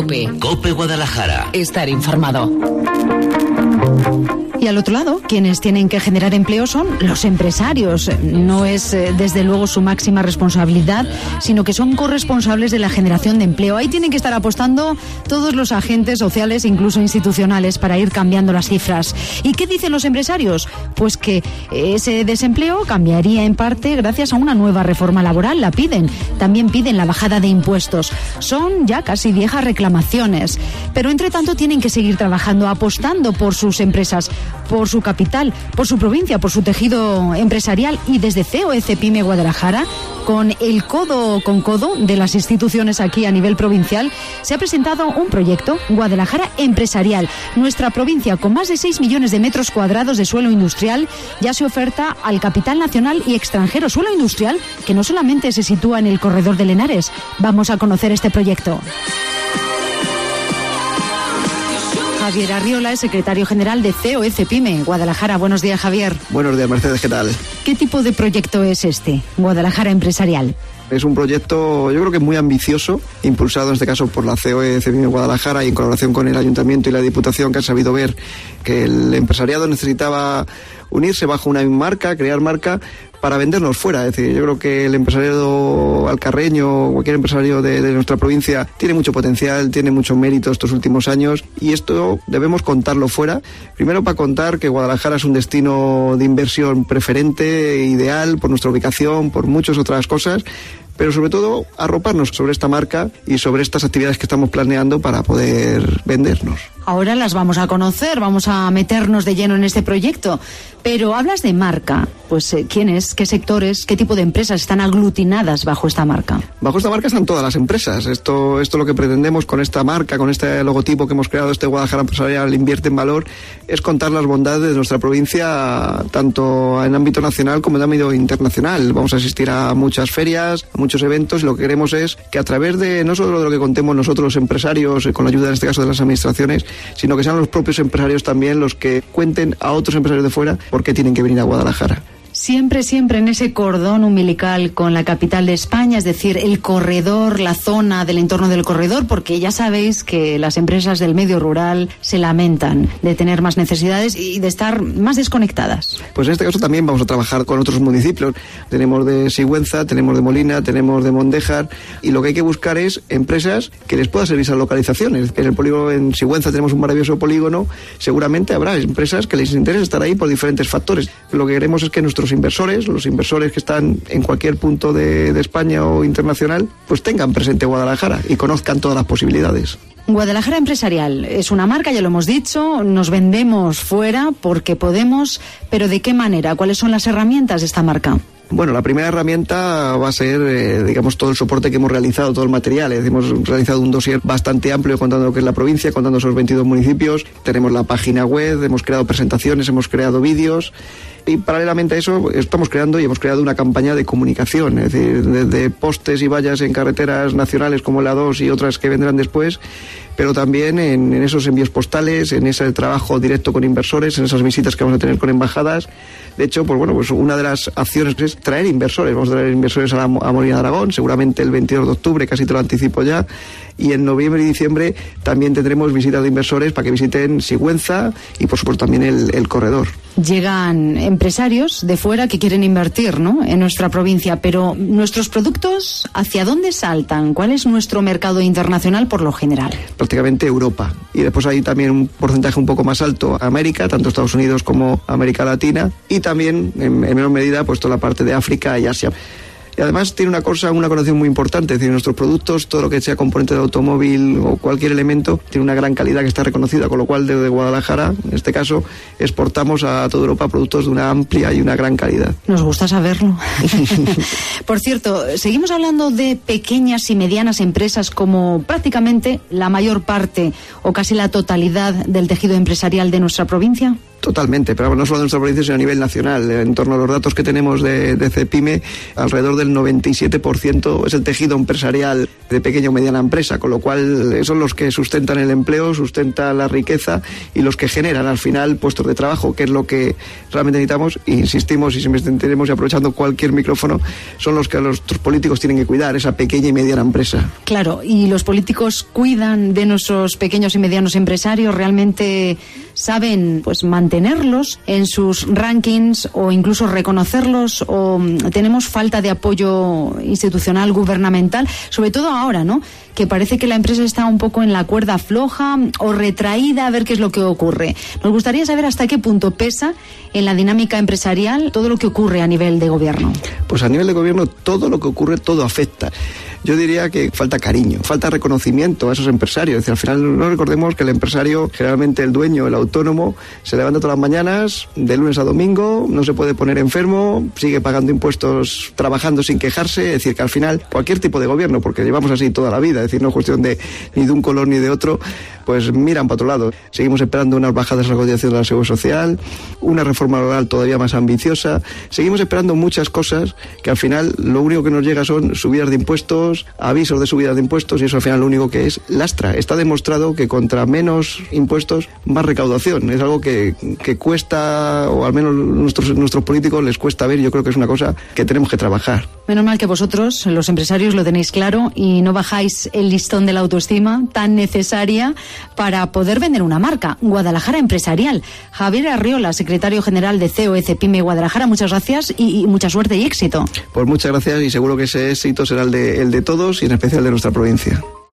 COPE. COPE Guadalajara. Estar informado. Y al otro lado, quienes tienen que generar empleo son los empresarios. No es, desde luego, su máxima responsabilidad, sino que son corresponsables de la generación de empleo. Ahí tienen que estar apostando todos los agentes sociales, incluso institucionales, para ir cambiando las cifras. ¿Y qué dicen los empresarios? Pues que ese desempleo cambiaría en parte gracias a una nueva reforma laboral. La piden. También piden la bajada de impuestos. Son ya casi viejas reclamaciones. Pero, entre tanto, tienen que seguir trabajando, apostando por sus empresas, por su capital, por su provincia, por su tejido empresarial. Y desde COE-CEPYME Guadalajara, con el codo con codo de las instituciones aquí a nivel provincial, se ha presentado un proyecto, Guadalajara Empresarial. Nuestra provincia, con más de 6 millones de metros cuadrados de suelo industrial, ya se oferta al capital nacional y extranjero. Suelo industrial que no solamente se sitúa en el corredor de Henares. Vamos a conocer este proyecto. Javier Arriola es secretario general de COE-CEPYME Guadalajara. Buenos días, Javier. Buenos días, Mercedes, ¿qué tal? ¿Qué tipo de proyecto es este, Guadalajara Empresarial? Es un proyecto, yo creo que muy ambicioso, impulsado en este caso por la COE-CEPYME Guadalajara y en colaboración con el Ayuntamiento y la Diputación, que han sabido ver que el empresariado necesitaba unirse bajo una marca, crear marca, para vendernos fuera. Es decir, yo creo que el empresariado alcarreño, cualquier empresario de nuestra provincia, tiene mucho potencial, tiene mucho mérito estos últimos años, y esto debemos contarlo fuera. Primero, para contar que Guadalajara es un destino de inversión preferente, ideal, por nuestra ubicación, por muchas otras cosas, pero sobre todo arroparnos sobre esta marca y sobre estas actividades que estamos planeando para poder vendernos. Ahora las vamos a conocer, vamos a meternos de lleno en este proyecto. Pero hablas de marca, pues ¿quién es? ¿Qué sectores? ¿Qué tipo de empresas están aglutinadas bajo esta marca? Bajo esta marca están todas las empresas. Esto es lo que pretendemos con esta marca, con este logotipo que hemos creado, este Guadalajara Empresarial Invierte en Valor, es contar las bondades de nuestra provincia, tanto en ámbito nacional como en ámbito internacional. Vamos a asistir a muchas ferias, a muchos eventos, y lo que queremos es que a través de, no solo de lo que contemos nosotros los empresarios, con la ayuda en este caso de las administraciones, sino que sean los propios empresarios también los que cuenten a otros empresarios de fuera por qué tienen que venir a Guadalajara. Siempre en ese cordón umbilical con la capital de España, es decir, el corredor, la zona del entorno del corredor, porque ya sabéis que las empresas del medio rural se lamentan de tener más necesidades y de estar más desconectadas. Pues en este caso también vamos a trabajar con otros municipios. Tenemos de Sigüenza, tenemos de Molina, tenemos de Mondéjar, y lo que hay que buscar es empresas que les pueda servir esas localizaciones. En el polígono en Sigüenza tenemos un maravilloso polígono, seguramente habrá empresas que les interese estar ahí por diferentes factores. Lo que queremos es que nuestros inversores, los inversores que están en cualquier punto de España o internacional, pues tengan presente Guadalajara y conozcan todas las posibilidades. Guadalajara Empresarial es una marca, ya lo hemos dicho, nos vendemos fuera porque podemos, pero ¿de qué manera? ¿Cuáles son las herramientas de esta marca? Bueno, la primera herramienta va a ser, digamos, todo el soporte que hemos realizado, todo el material. Hemos realizado un dossier bastante amplio contando lo que es la provincia, contando esos 22 municipios. Tenemos la página web, hemos creado presentaciones, hemos creado vídeos. Y paralelamente a eso estamos creando y hemos creado una campaña de comunicación, es decir, desde postes y vallas en carreteras nacionales como la 2 y otras que vendrán después, pero también en esos envíos postales, en ese trabajo directo con inversores, en esas visitas que vamos a tener con embajadas. De hecho, pues una de las acciones es traer inversores. Vamos a traer inversores a Molina de Aragón, seguramente el 22 de octubre, casi te lo anticipo ya. Y en noviembre y diciembre también tendremos visitas de inversores para que visiten Sigüenza y, por supuesto, también el corredor. Llegan empresarios de fuera que quieren invertir, ¿no?, en nuestra provincia, pero nuestros productos, ¿hacia dónde saltan? ¿Cuál es nuestro mercado internacional por lo general? Prácticamente Europa. Y después hay también un porcentaje un poco más alto América, tanto Estados Unidos como América Latina, y también, en menor medida, pues toda la parte de África y Asia. Y además tiene una connotación muy importante, es decir, nuestros productos, todo lo que sea componente de automóvil o cualquier elemento, tiene una gran calidad que está reconocida, con lo cual desde Guadalajara, en este caso, exportamos a toda Europa productos de una amplia y una gran calidad. Nos gusta saberlo. Por cierto, seguimos hablando de pequeñas y medianas empresas como prácticamente la mayor parte o casi la totalidad del tejido empresarial de nuestra provincia. Totalmente, pero no solo de nuestra provincia, sino a nivel nacional. En torno a los datos que tenemos de Cepyme, alrededor del 97% es el tejido empresarial de pequeña o mediana empresa, con lo cual son los que sustentan el empleo, sustentan la riqueza y los que generan al final puestos de trabajo, que es lo que realmente necesitamos. E insistimos y siempre tenemos, y aprovechando cualquier micrófono, son los que los políticos tienen que cuidar, esa pequeña y mediana empresa. Claro, y los políticos cuidan de nuestros pequeños y medianos empresarios, realmente saben pues mantenerlos en sus rankings o incluso reconocerlos, o tenemos falta de apoyo institucional, gubernamental, sobre todo ahora, ¿no? Que parece que la empresa está un poco en la cuerda floja o retraída, a ver qué es lo que ocurre. Nos gustaría saber hasta qué punto pesa en la dinámica empresarial todo lo que ocurre a nivel de gobierno. Pues a nivel de gobierno todo lo que ocurre, todo afecta. Yo diría que falta cariño, falta reconocimiento a esos empresarios. Es decir, al final no recordemos que el empresario, generalmente el dueño, el autónomo, se levanta todas las mañanas, de lunes a domingo, no se puede poner enfermo, sigue pagando impuestos, trabajando sin quejarse. Es decir, que al final cualquier tipo de gobierno, porque llevamos así toda la vida, es decir, no es cuestión de ni de un color ni de otro, pues miran para otro lado. Seguimos esperando unas bajadas en la cotización de la Seguridad Social, una reforma laboral todavía más ambiciosa. Seguimos esperando muchas cosas que al final lo único que nos llega son subidas de impuestos, avisos de subidas de impuestos, y eso al final lo único que es lastra. Está demostrado que contra menos impuestos, más recaudación. Es algo que cuesta, o al menos nuestros políticos les cuesta ver, y yo creo que es una cosa que tenemos que trabajar. Menos mal que vosotros, los empresarios, lo tenéis claro y no bajáis el listón de la autoestima tan necesaria para poder vender una marca. Guadalajara Empresarial. Javier Arriola, secretario general de COE Cepyme Guadalajara, muchas gracias y mucha suerte y éxito. Pues muchas gracias, y seguro que ese éxito será el de todos y en especial de nuestra provincia.